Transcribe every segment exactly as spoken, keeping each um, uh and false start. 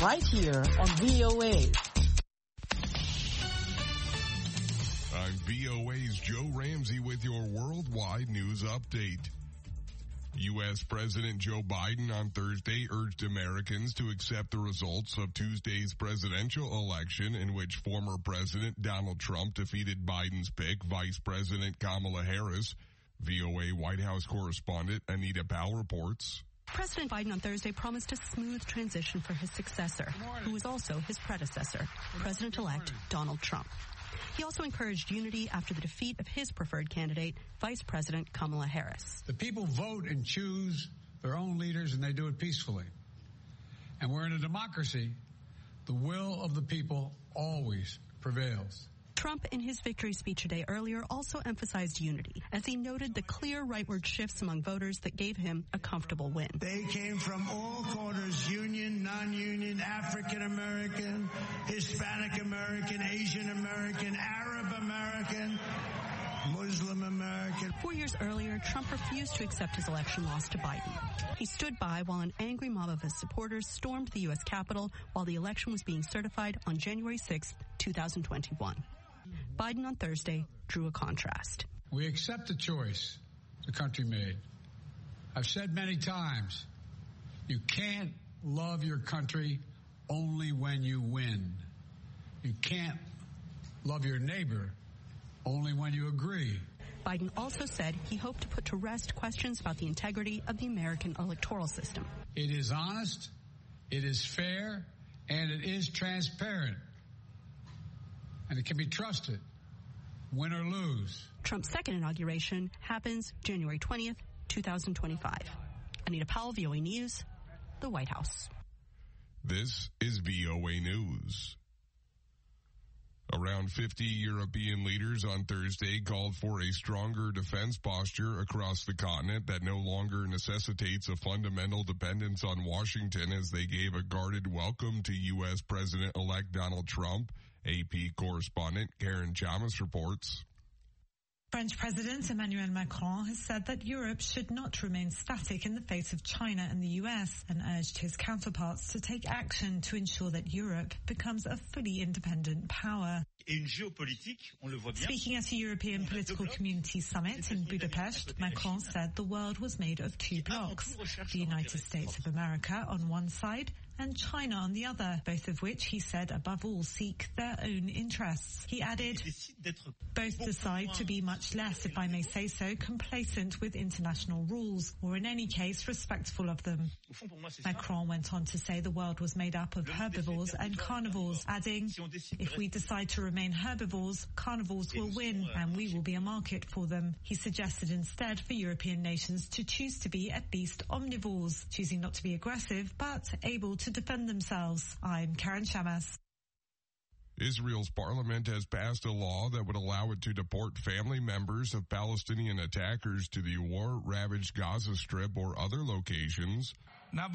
right here on V O A. I'm V O A's Joe Ramsey with your worldwide news update. U S. President Joe Biden on Thursday urged Americans to accept the results of Tuesday's presidential election in which former President Donald Trump defeated Biden's pick, Vice President Kamala Harris. V O A White House correspondent Anita Powell reports. President Biden on Thursday promised a smooth transition for his successor, who was also his predecessor, President-elect Donald Trump. He also encouraged unity after the defeat of his preferred candidate, Vice President Kamala Harris. The people vote and choose their own leaders, and they do it peacefully. And we're in a democracy. The will of the people always prevails. Trump, in his victory speech a day earlier, also emphasized unity, as he noted the clear rightward shifts among voters that gave him a comfortable win. They came from all quarters, union, non-union, African-American, Hispanic-American, Asian-American, Arab-American, Muslim-American. Four years earlier, Trump refused to accept his election loss to Biden. He stood by while an angry mob of his supporters stormed the U S Capitol while the election was being certified on January sixth, two thousand twenty-one. Biden on Thursday drew a contrast. We accept the choice the country made. I've said many times, you can't love your country only when you win. You can't love your neighbor only when you agree. Biden also said he hoped to put to rest questions about the integrity of the American electoral system. It is honest, it is fair, and it is transparent. And it can be trusted, win or lose. Trump's second inauguration happens January twentieth, two thousand twenty-five. Anita Powell, V O A News, the White House. This is V O A News. Around fifty European leaders on Thursday called for a stronger defense posture across the continent that no longer necessitates a fundamental dependence on Washington as they gave a guarded welcome to U S. President-elect Donald Trump. A P correspondent Karen Chamas reports. French President Emmanuel Macron has said that Europe should not remain static in the face of China and the U S and urged his counterparts to take action to ensure that Europe becomes a fully independent power. Speaking at a European Political Community Summit in Budapest, Macron said the world was made of two blocks, the United States of America on one side and China on the other, both of which, he said, above all, seek their own interests. He added, both decide to be much less, if I may say so, complacent with international rules, or in any case, respectful of them. Macron went on to say the world was made up of herbivores and carnivores, adding, if we decide to remain herbivores, carnivores will win, and we will be a market for them. He suggested instead for European nations to choose to be at least omnivores, choosing not to be aggressive, but able to to defend themselves. I'm Karen Chamas. Israel's parliament has passed a law that would allow it to deport family members of Palestinian attackers to the war-ravaged Gaza Strip or other locations. The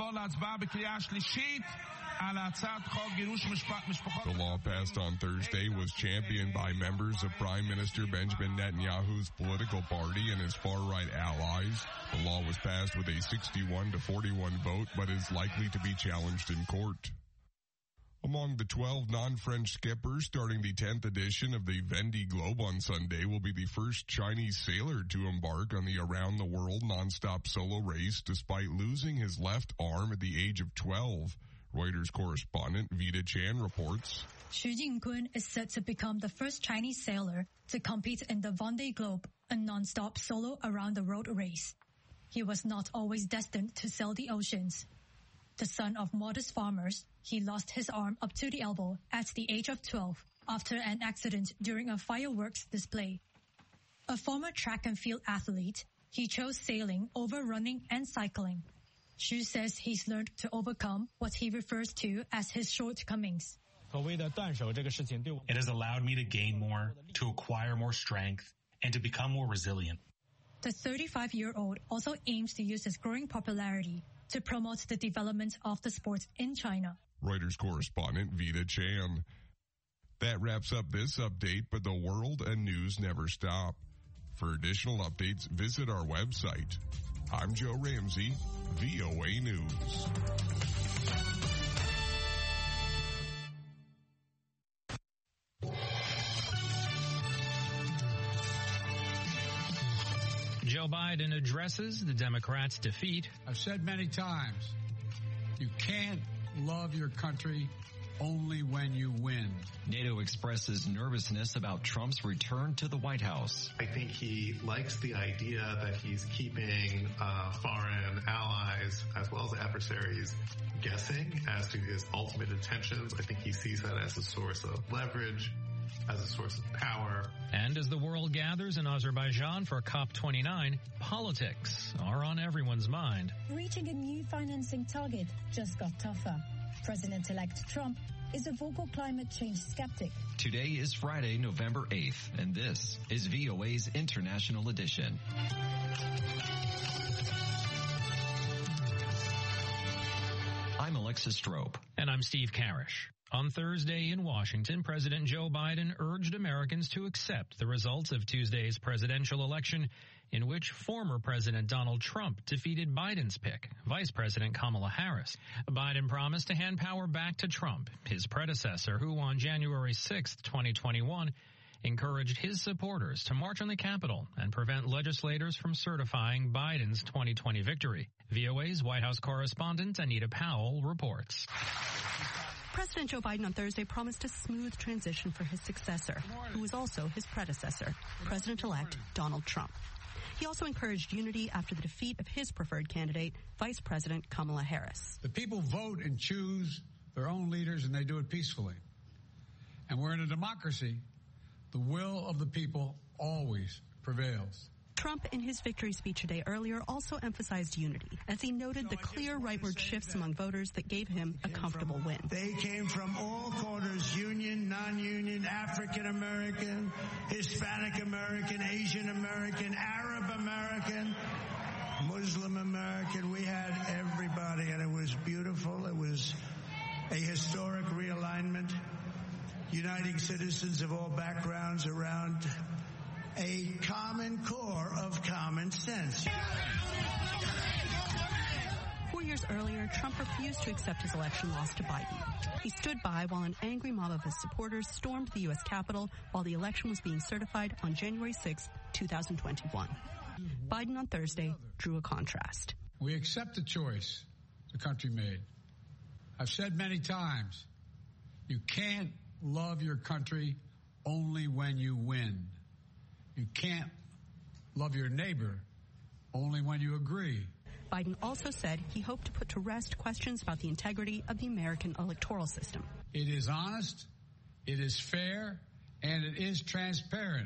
law passed on Thursday was championed by members of Prime Minister Benjamin Netanyahu's political party and his far-right allies. The law was passed with a sixty-one to forty-one vote, but is likely to be challenged in court. Among the twelve non-French skippers starting the tenth edition of the Vendée Globe on Sunday will be the first Chinese sailor to embark on the around-the-world non-stop solo race despite losing his left arm at the age of twelve. Reuters correspondent Vida Chan reports. Xu Jingkun is set to become the first Chinese sailor to compete in the Vendée Globe, a non-stop solo around-the-world race. He was not always destined to sail the oceans. The son of modest farmers, he lost his arm up to the elbow at the age of twelve after an accident during a fireworks display. A former track and field athlete, he chose sailing over running and cycling. Xu says he's learned to overcome what he refers to as his shortcomings. It has allowed me to gain more, to acquire more strength, and to become more resilient. The thirty-five-year-old also aims to use his growing popularity to promote the development of the sport in China. Reuters correspondent Vida Chan. That wraps up this update, but the world and news never stop. For additional updates, visit our website. I'm Joe Ramsey, V O A News. Joe Biden addresses the Democrats' defeat. I've said many times, you can't love your country only when you win. NATO expresses nervousness about Trump's return to the White House. I think he likes the idea that he's keeping uh, foreign allies as well as adversaries guessing as to his ultimate intentions. I think he sees that as a source of leverage, as a source of power. And as the world gathers in Azerbaijan for COP twenty-nine, politics are on everyone's mind. Reaching a new financing target just got tougher. President-elect Trump is a vocal climate change skeptic. Today is Friday, November eighth, and this is V O A's International Edition. I'm Alexis Strope. And I'm Steve Karish. On Thursday in Washington, President Joe Biden urged Americans to accept the results of Tuesday's presidential election, in which former President Donald Trump defeated Biden's pick, Vice President Kamala Harris. Biden promised to hand power back to Trump, his predecessor, who on January sixth, twenty twenty-one, encouraged his supporters to march on the Capitol and prevent legislators from certifying Biden's twenty twenty victory. V O A's White House correspondent Anita Powell reports. President Joe Biden on Thursday promised a smooth transition for his successor, who was also his predecessor, President-elect Donald Trump. He also encouraged unity after the defeat of his preferred candidate, Vice President Kamala Harris. The people vote and choose their own leaders, and they do it peacefully. And we're in a democracy. The will of the people always prevails. Trump, in his victory speech a day earlier, also emphasized unity, as he noted the clear rightward shifts among voters that gave him a comfortable win. They came from all quarters, union, non-union, African American, Hispanic American, Asian American, Arab American, Muslim American. We had everybody, and it was beautiful. It was a historic realignment, uniting citizens of all backgrounds around a common core of common sense. Four years earlier, Trump refused to accept his election loss to Biden. He stood by while an angry mob of his supporters stormed the U S Capitol while the election was being certified on January sixth, twenty twenty-one. Biden on Thursday drew a contrast. We accept the choice the country made. I've said many times, you can't love your country only when you win. You can't love your neighbor only when you agree. Biden also said he hoped to put to rest questions about the integrity of the American electoral system. It is honest, it is fair, and it is transparent.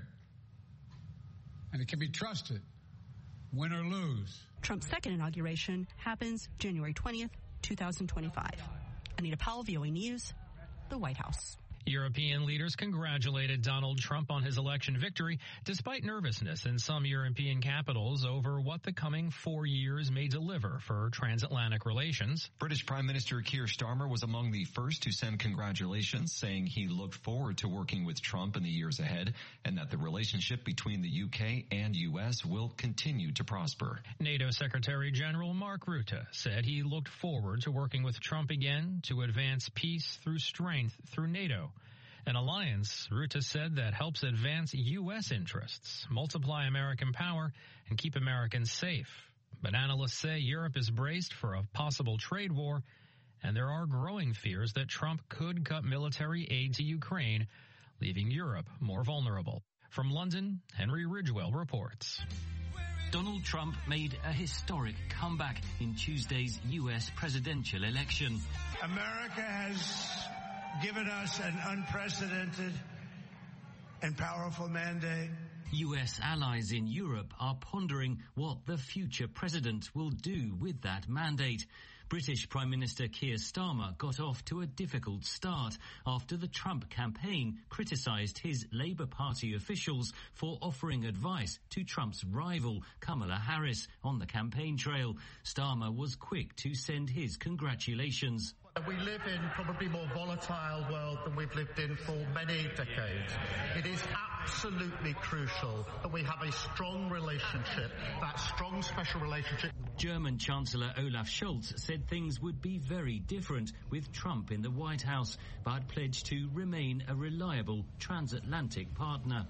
And it can be trusted, win or lose. Trump's second inauguration happens January twentieth, twenty twenty-five. Anita Powell, V O A News, the White House. European leaders congratulated Donald Trump on his election victory, despite nervousness in some European capitals over what the coming four years may deliver for transatlantic relations. British Prime Minister Keir Starmer was among the first to send congratulations, saying he looked forward to working with Trump in the years ahead and that the relationship between the U K and U S will continue to prosper. NATO Secretary General Mark Rutte said he looked forward to working with Trump again to advance peace through strength through NATO. An alliance, Rutte said, that helps advance U S interests, multiply American power, and keep Americans safe. But analysts say Europe is braced for a possible trade war, and there are growing fears that Trump could cut military aid to Ukraine, leaving Europe more vulnerable. From London, Henry Ridgewell reports. Donald Trump made a historic comeback in Tuesday's U S presidential election. America has given us an unprecedented and powerful mandate. U S allies in Europe are pondering what the future president will do with that mandate. British Prime Minister Keir Starmer got off to a difficult start after the Trump campaign criticised his Labour Party officials for offering advice to Trump's rival, Kamala Harris, on the campaign trail. Starmer was quick to send his congratulations. We live in probably more volatile world than we've lived in for many decades. It is absolutely crucial that we have a strong relationship, that strong special relationship. German Chancellor Olaf Scholz said things would be very different with Trump in the White House, but pledged to remain a reliable transatlantic partner.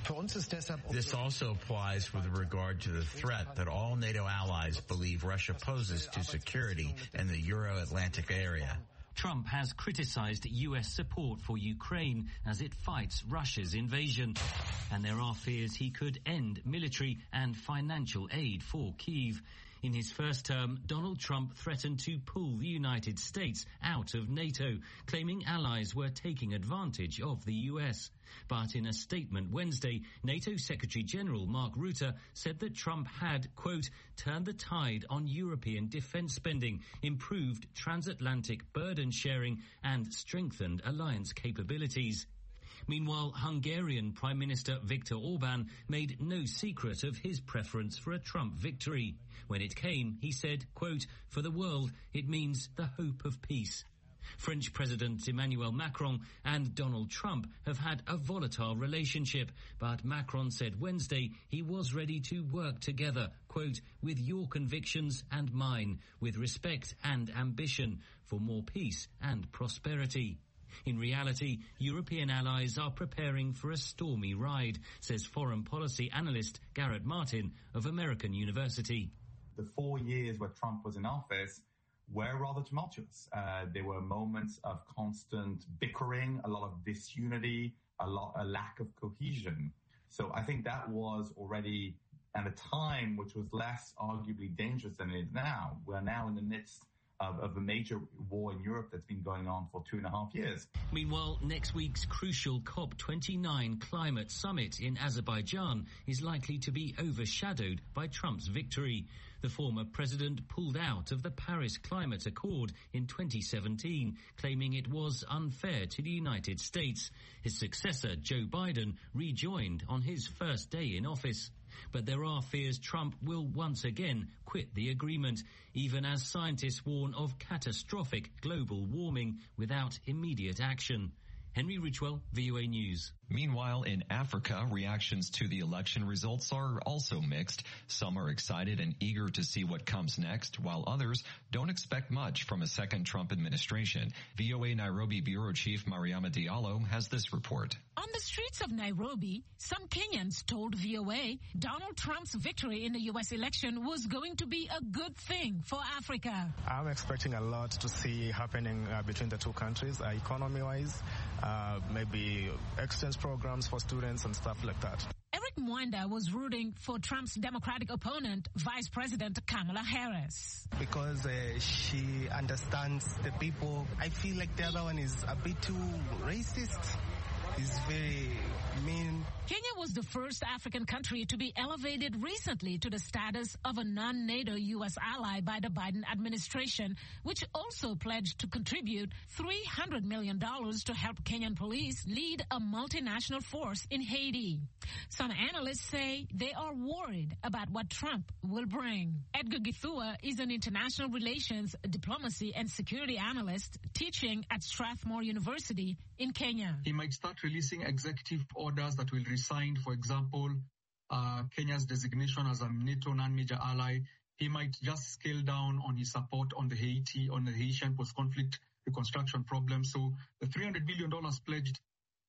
This also applies with regard to the threat that all NATO allies believe Russia poses to security in the Euro-Atlantic area. Trump has criticized U S support for Ukraine as it fights Russia's invasion. And there are fears he could end military and financial aid for Kyiv. In his first term, Donald Trump threatened to pull the United States out of NATO, claiming allies were taking advantage of the U S. But in a statement Wednesday, NATO Secretary General Mark Rutte said that Trump had, quote, turned the tide on European defense spending, improved transatlantic burden sharing, and strengthened alliance capabilities. Meanwhile, Hungarian Prime Minister Viktor Orban made no secret of his preference for a Trump victory. When it came, he said, quote, for the world, it means the hope of peace. French President Emmanuel Macron and Donald Trump have had a volatile relationship, but Macron said Wednesday he was ready to work together, quote, with your convictions and mine, with respect and ambition for more peace and prosperity. In reality, European allies are preparing for a stormy ride, says foreign policy analyst Garrett Martin of American University. The four years where Trump was in office were rather tumultuous. Uh, there were moments of constant bickering, a lot of disunity, a lot, a lack of cohesion. So I think that was already at a time which was less arguably dangerous than it is now. We're now in the midst Of, of a major war in Europe that's been going on for two and a half years. Meanwhile, next week's crucial COP twenty-nine climate summit in Azerbaijan is likely to be overshadowed by Trump's victory. The former president pulled out of the Paris Climate Accord in twenty seventeen, claiming it was unfair to the United States. His successor, Joe Biden, rejoined on his first day in office. But there are fears Trump will once again quit the agreement, even as scientists warn of catastrophic global warming without immediate action. Henry Ridgwell, V O A News. Meanwhile, in Africa, reactions to the election results are also mixed. Some are excited and eager to see what comes next, while others don't expect much from a second Trump administration. V O A Nairobi Bureau Chief Mariama Diallo has this report. On the streets of Nairobi, some Kenyans told V O A Donald Trump's victory in the U S election was going to be a good thing for Africa. I'm expecting a lot to see happening uh, between the two countries, uh, economy-wise, uh, maybe exchange programs for students and stuff like that. Eric Mwanda was rooting for Trump's Democratic opponent, Vice President Kamala Harris. Because uh, she understands the people. I feel like the other one is a bit too racist. He's very mean. Kenya was the first African country to be elevated recently to the status of a non-NATO U S ally by the Biden administration, which also pledged to contribute three hundred million dollars to help Kenyan police lead a multinational force in Haiti. Some analysts say they are worried about what Trump will bring. Edgar Githua is an international relations, diplomacy, and security analyst teaching at Strathmore University in Kenya. He might start releasing executive orders that will resign, for example, uh, Kenya's designation as a NATO non-major ally. He might just scale down on his support on the Haiti, on the Haitian post-conflict reconstruction problem. So the three hundred billion dollars pledged,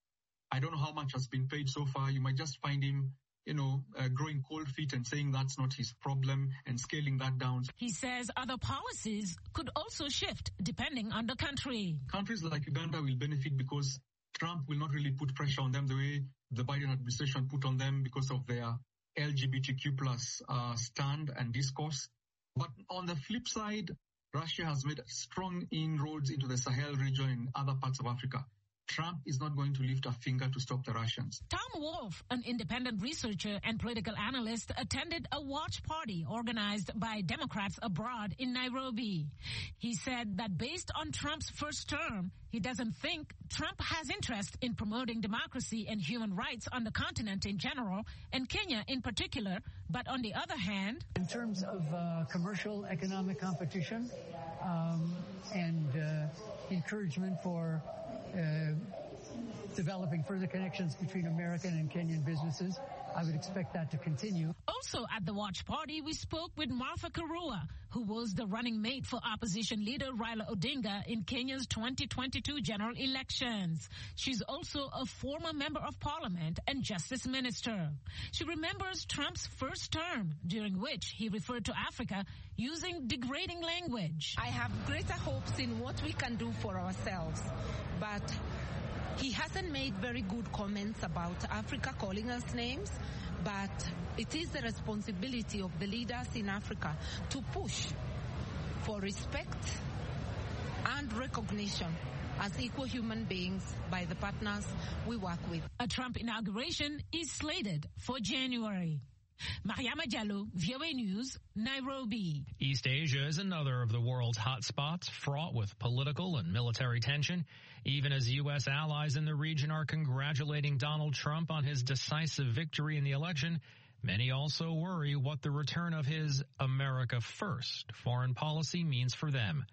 I don't know how much has been paid so far. You might just find him, you know, uh, growing cold feet and saying that's not his problem and scaling that down. He says other policies could also shift depending on the country. Countries like Uganda will benefit because Trump will not really put pressure on them the way the Biden administration put on them because of their L G B T Q plus uh, stand and discourse. But on the flip side, Russia has made strong inroads into the Sahel region and other parts of Africa. Trump is not going to lift a finger to stop the Russians. Tom Wolfe, an independent researcher and political analyst, attended a watch party organized by Democrats abroad in Nairobi. He said that based on Trump's first term, he doesn't think Trump has interest in promoting democracy and human rights on the continent in general, and Kenya in particular. But on the other hand, in terms of uh, commercial economic competition um, and uh, encouragement for Uh, developing further connections between American and Kenyan businesses. I would expect that to continue. Also at the watch party, we spoke with Martha Karua, who was the running mate for opposition leader Raila Odinga in Kenya's twenty twenty-two general elections. She's also a former member of parliament and justice minister. She remembers Trump's first term, during which he referred to Africa using degrading language. I have greater hopes in what we can do for ourselves, but he hasn't made very good comments about Africa calling us names, but it is the responsibility of the leaders in Africa to push for respect and recognition as equal human beings by the partners we work with. A Trump inauguration is slated for January. Mariama Diallo, V O A News, Nairobi. East Asia is another of the world's hotspots, fraught with political and military tension, even as U S allies in the region are congratulating Donald Trump on his decisive victory in the election. Many also worry what the return of his America First foreign policy means for them.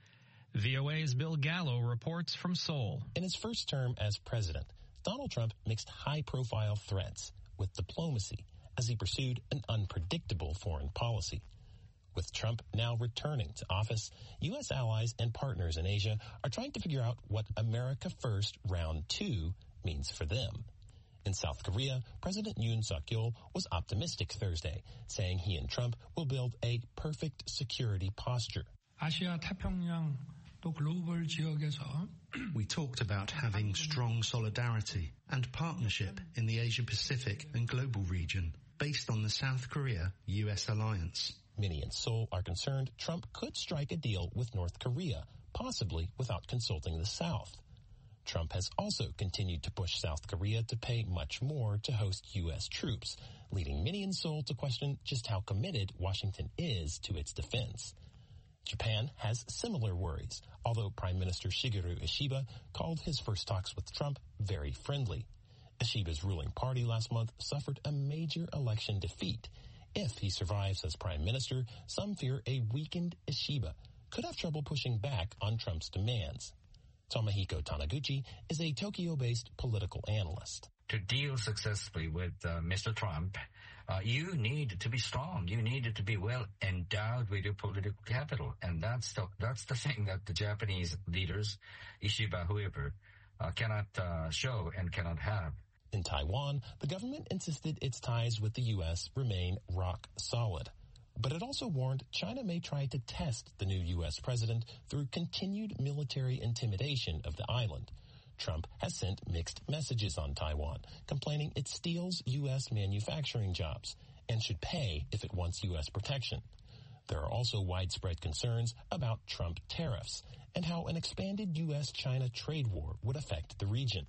V O A's Bill Gallo reports from Seoul. In his first term as president, Donald Trump mixed high-profile threats with diplomacy as he pursued an unpredictable foreign policy. With Trump now returning to office, U S allies and partners in Asia are trying to figure out what America First Round two means for them. In South Korea, President Yoon Suk-yeol was optimistic Thursday, saying he and Trump will build a perfect security posture. 아시아 태평양 또 글로벌 지역에서 We talked about having strong solidarity and partnership in the Asia-Pacific and global region based on the South Korea-U S alliance. Many in Seoul are concerned Trump could strike a deal with North Korea, possibly without consulting the South. Trump has also continued to push South Korea to pay much more to host U S troops, leading many in Seoul to question just how committed Washington is to its defense. Japan has similar worries, although Prime Minister Shigeru Ishiba called his first talks with Trump very friendly. Ishiba's ruling party last month suffered a major election defeat. If he survives as prime minister, some fear a weakened Ishiba could have trouble pushing back on Trump's demands. Tomohiko Taniguchi is a Tokyo-based political analyst. To deal successfully with uh, Mister Trump, uh, you need to be strong. You need to be well endowed with your political capital. And that's the, that's the thing that the Japanese leaders, Ishiba, whoever, uh, cannot uh, show and cannot have. In Taiwan, the government insisted its ties with the U S remain rock solid. But it also warned China may try to test the new U S president through continued military intimidation of the island. Trump has sent mixed messages on Taiwan, complaining it steals U S manufacturing jobs and should pay if it wants U S protection. There are also widespread concerns about Trump tariffs and how an expanded U S China trade war would affect the region.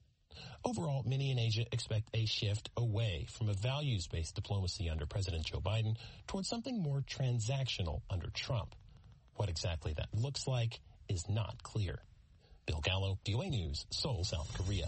Overall, many in Asia expect a shift away from a values-based diplomacy under President Joe Biden towards something more transactional under Trump. What exactly that looks like is not clear. Bill Gallo, V O A News, Seoul, South Korea.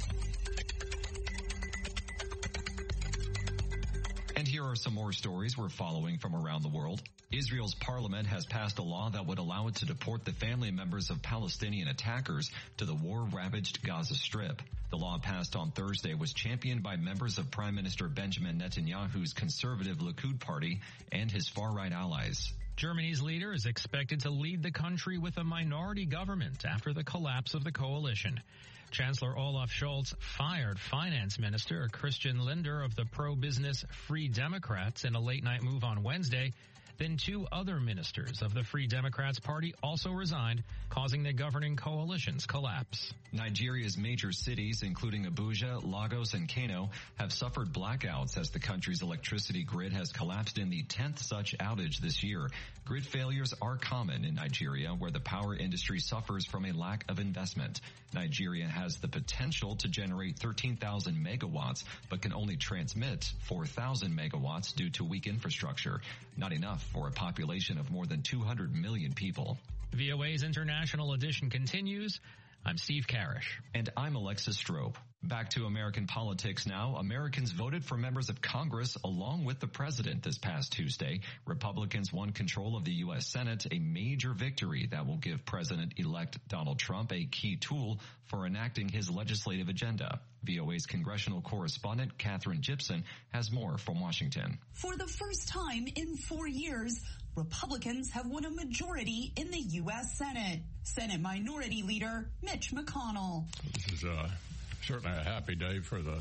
And here are some more stories we're following from around the world. Israel's parliament has passed a law that would allow it to deport the family members of Palestinian attackers to the war-ravaged Gaza Strip. The law passed on Thursday was championed by members of Prime Minister Benjamin Netanyahu's conservative Likud party and his far-right allies. Germany's leader is expected to lead the country with a minority government after the collapse of the coalition. Chancellor Olaf Scholz fired Finance Minister Christian Lindner of the pro-business Free Democrats in a late-night move on Wednesday. Then two other ministers of the Free Democrats Party also resigned, causing the governing coalition's collapse. Nigeria's major cities, including Abuja, Lagos, and Kano, have suffered blackouts as the country's electricity grid has collapsed in the tenth such outage this year. Grid failures are common in Nigeria, where the power industry suffers from a lack of investment. Nigeria has the potential to generate thirteen thousand megawatts, but can only transmit four thousand megawatts due to weak infrastructure. Not enough for a population of more than two hundred million people. V O A's International Edition continues. I'm Steve Karish. And I'm Alexis Strope. Back to American politics now. Americans voted for members of Congress along with the president this past Tuesday. Republicans won control of the U S Senate, a major victory that will give President-elect Donald Trump a key tool for enacting his legislative agenda. V O A's congressional correspondent Katherine Gibson has more from Washington. For the first time in four years, Republicans have won a majority in the U S Senate. Senate Minority Leader Mitch McConnell. This is uh, certainly a happy day for the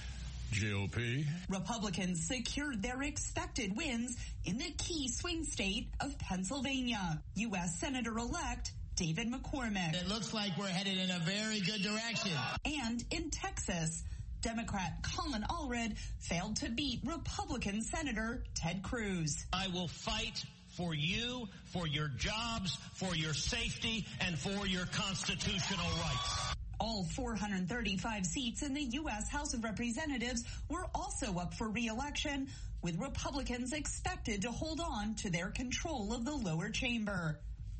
G O P. Republicans secured their expected wins in the key swing state of Pennsylvania. U S Senator-elect David McCormick. It looks like we're headed in a very good direction. And in Texas, Democrat Colin Allred failed to beat Republican Senator Ted Cruz. I will fight for you, for your jobs, for your safety, and for your constitutional rights. All four hundred thirty-five seats in the U S House of Representatives were also up for re-election, with Republicans expected to hold on to their control of the lower chamber.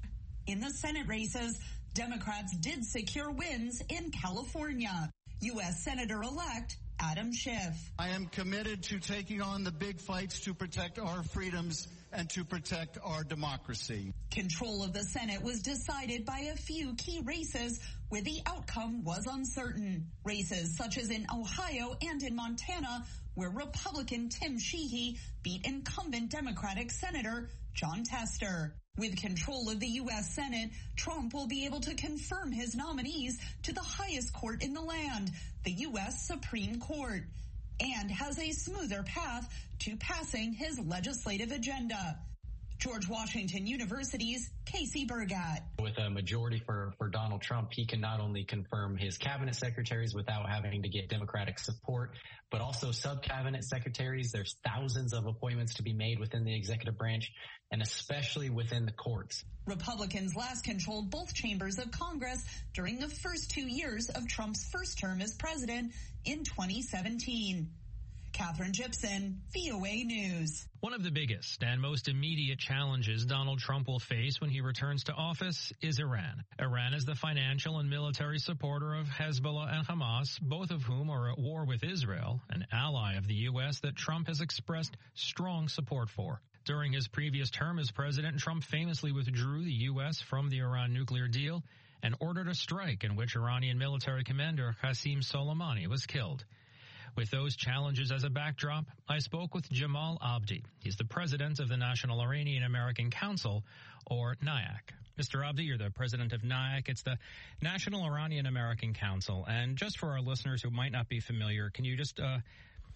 In the Senate races, Democrats did secure wins in California. U S Senator-elect Adam Schiff. I am committed to taking on the big fights to protect our freedoms and to protect our democracy. Control of the Senate was decided by a few key races where the outcome was uncertain. Races such as in Ohio and in Montana, where Republican Tim Sheehy beat incumbent Democratic Senator John Tester. With control of the U S Senate, Trump will be able to confirm his nominees to the highest court in the land, the U S Supreme Court, and has a smoother path to passing his legislative agenda. George Washington University's Casey Burgat. With a majority for, for Donald Trump, he can not only confirm his cabinet secretaries without having to get Democratic support, but also sub-cabinet secretaries. There's thousands of appointments to be made within the executive branch, and especially within the courts. Republicans last controlled both chambers of Congress during the first two years of Trump's first term as president in twenty seventeen. Katherine Gibson, V O A News. One of the biggest and most immediate challenges Donald Trump will face when he returns to office is Iran. Iran is the financial and military supporter of Hezbollah and Hamas, both of whom are at war with Israel, an ally of the U S that Trump has expressed strong support for. During his previous term as president, Trump famously withdrew the U S from the Iran nuclear deal and ordered a strike in which Iranian military commander Qasem Soleimani was killed. With those challenges as a backdrop, I spoke with Jamal Abdi. He's the president of the National Iranian American Council, or NIAC. Mister Abdi, you're the president of NIAC. It's the National Iranian American Council. And just for our listeners who might not be familiar, can you just uh,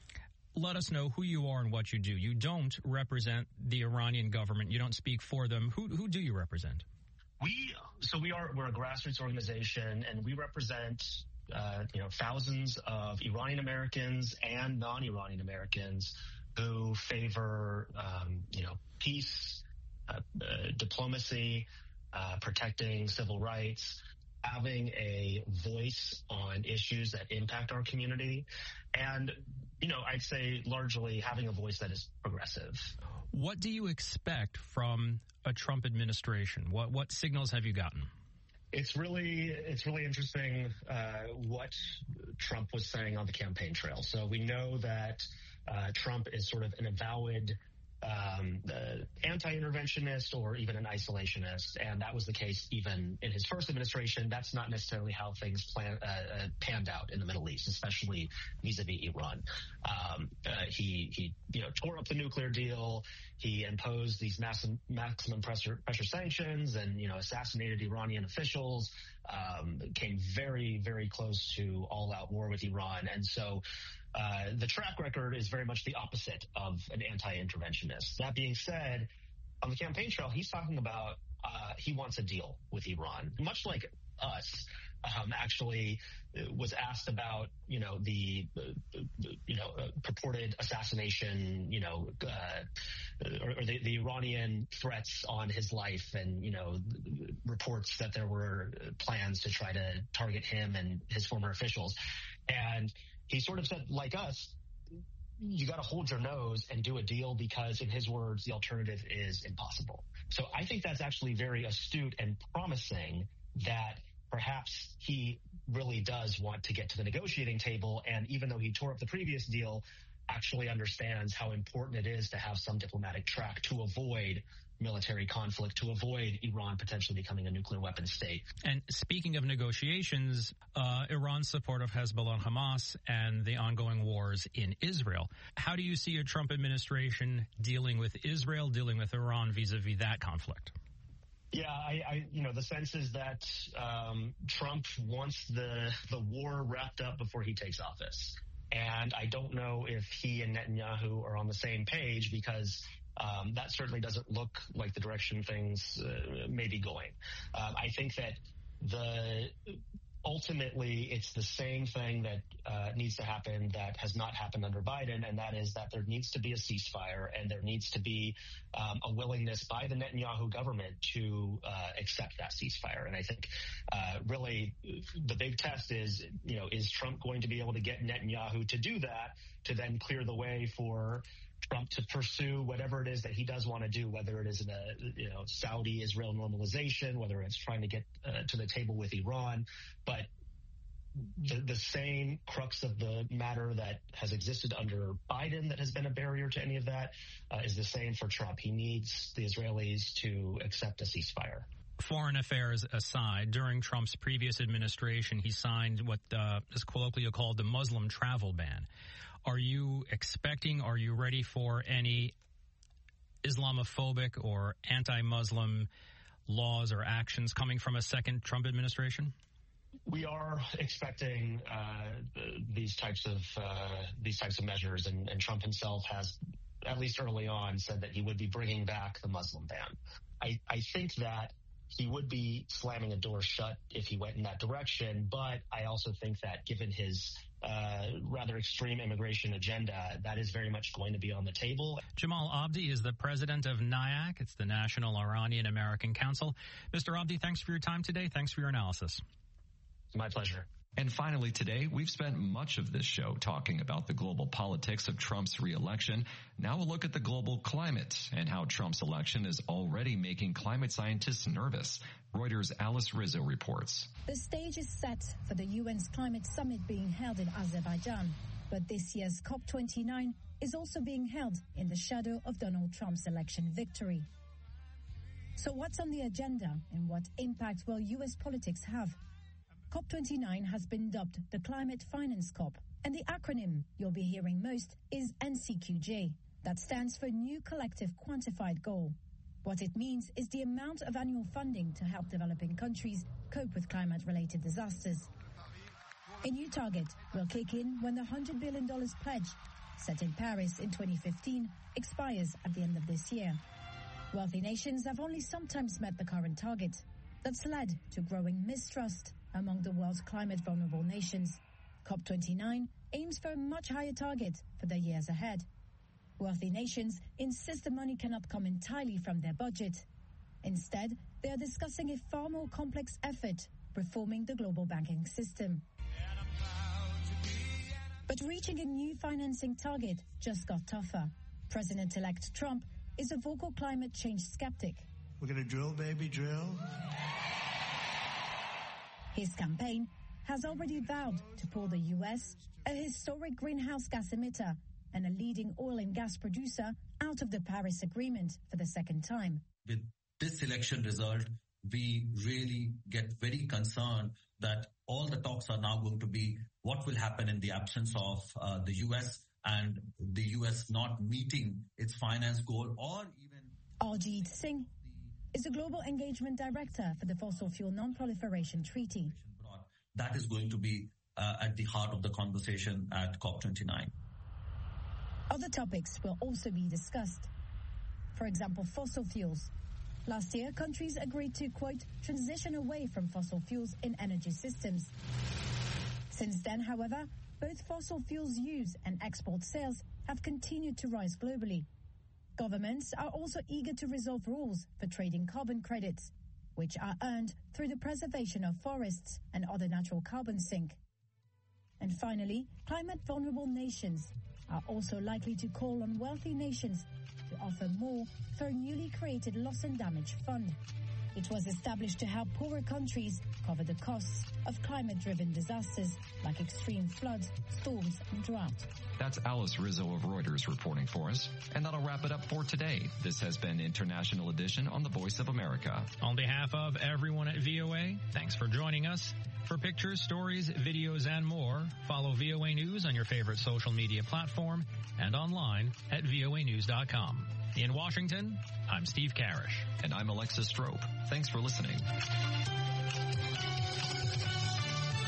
let us know who you are and what you do? You don't represent the Iranian government. You don't speak for them. Who, who do you represent? We, so we are, we're a grassroots organization, and we represent Uh, you know, thousands of Iranian Americans and non-Iranian Americans who favor, um, you know, peace, uh, uh, diplomacy, uh, protecting civil rights, having a voice on issues that impact our community, and, you know, I'd say largely having a voice that is progressive. What do you expect from a Trump administration? What what signals have you gotten? It's really, it's really interesting uh, what Trump was saying on the campaign trail. So we know that uh, Trump is sort of an avowed um, uh, anti-interventionist or even an isolationist, and that was the case even in his first administration. That's not necessarily how things plan, uh, uh, panned out in the Middle East, especially vis-a-vis Iran. Um, uh, he, he, you know, tore up the nuclear deal. He imposed these massive, maximum pressure, pressure sanctions, and you know, assassinated Iranian officials. Um, came very, very close to all-out war with Iran, and so. Uh, the track record is very much the opposite of an anti-interventionist. That being said, on the campaign trail, he's talking about uh, he wants a deal with Iran, much like us. Um, actually was asked about, you know, the, uh, you know, uh, purported assassination, you know, uh, or, or the, the Iranian threats on his life and, you know, reports that there were plans to try to target him and his former officials. And he sort of said, like us, you got to hold your nose and do a deal because, in his words, the alternative is impossible. So I think that's actually very astute and promising that perhaps he really does want to get to the negotiating table. And even though he tore up the previous deal, actually understands how important it is to have some diplomatic track to avoid military conflict, to avoid Iran potentially becoming a nuclear weapon state. And speaking of negotiations, uh, Iran's support of Hezbollah and Hamas and the ongoing wars in Israel. How do you see a Trump administration dealing with Israel, dealing with Iran vis-a-vis that conflict? Yeah, I, I, you know, the sense is that um, Trump wants the the war wrapped up before he takes office. And I don't know if he and Netanyahu are on the same page, because um, that certainly doesn't look like the direction things uh, may be going. Um, I think that the ultimately it's the same thing that uh, needs to happen that has not happened under Biden, and that is that there needs to be a ceasefire, and there needs to be um, a willingness by the Netanyahu government to uh, accept that ceasefire. And I think uh, really the big test is, you know, is Trump going to be able to get Netanyahu to do that, to then clear the way for Trump to pursue whatever it is that he does want to do, whether it is in a, you know, Saudi-Israel normalization, whether it's trying to get uh, to the table with Iran. But the, the same crux of the matter that has existed under Biden that has been a barrier to any of that uh, is the same for Trump. He needs the Israelis to accept a ceasefire. Foreign affairs aside, during Trump's previous administration, he signed what uh, is colloquially called the Muslim travel ban. Are you expecting, are you ready for any Islamophobic or anti-Muslim laws or actions coming from a second Trump administration? We are expecting uh, these types of uh, these types of measures, and, and Trump himself has, at least early on, said that he would be bringing back the Muslim ban. I, I think that he would be slamming a door shut if he went in that direction, but I also think that given his uh, rather extreme immigration agenda, that is very much going to be on the table. Jamal Abdi is the president of NIAC. It's the National Iranian American Council. Mister Abdi, thanks for your time today. Thanks for your analysis. My pleasure. And finally today, we've spent much of this show talking about the global politics of Trump's re-election. Now we'll look at the global climate and how Trump's election is already making climate scientists nervous. Reuters' Alice Rizzo reports. The stage is set for the U N's climate summit being held in Azerbaijan. But this year's COP twenty-nine is also being held in the shadow of Donald Trump's election victory. So what's on the agenda, and what impact will U S politics have? COP twenty-nine has been dubbed the Climate Finance COP, and the acronym you'll be hearing most is N C Q J. That stands for New Collective Quantified Goal. What it means is the amount of annual funding to help developing countries cope with climate-related disasters. A new target will kick in when the one hundred billion dollars pledge, set in Paris in twenty fifteen, expires at the end of this year. Wealthy nations have only sometimes met the current target. That's led to growing mistrust among the world's climate-vulnerable nations. COP twenty-nine aims for a much higher target for the years ahead. Wealthy nations insist the money cannot come entirely from their budget. Instead, they are discussing a far more complex effort, reforming the global banking system. But reaching a new financing target just got tougher. President-elect Trump is a vocal climate change skeptic. We're going to drill, baby, drill. His campaign has already vowed to pull the U S, a historic greenhouse gas emitter and a leading oil and gas producer, out of the Paris Agreement for the second time. With this election result, we really get very concerned that all the talks are now going to be what will happen in the absence of uh, the U S and the U S not meeting its finance goal, or even... Arjit Singh is the Global Engagement Director for the Fossil Fuel Non-Proliferation Treaty. That is going to be uh, at the heart of the conversation at COP twenty-nine. Other topics will also be discussed. For example, fossil fuels. Last year, countries agreed to, quote, transition away from fossil fuels in energy systems. Since then, however, both fossil fuels use and export sales have continued to rise globally. Governments are also eager to resolve rules for trading carbon credits, which are earned through the preservation of forests and other natural carbon sink. And finally, climate-vulnerable nations are also likely to call on wealthy nations to offer more for a newly created loss and damage fund. It was established to help poorer countries cover the costs of climate-driven disasters like extreme floods, storms, and drought. That's Alice Rizzo of Reuters reporting for us. And that'll wrap it up for today. This has been International Edition on the Voice of America. On behalf of everyone at V O A, thanks for joining us. For pictures, stories, videos, and more, follow V O A News on your favorite social media platform and online at V O A news dot com. In Washington, I'm Steve Karish. And I'm Alexis Strope. Thanks for listening.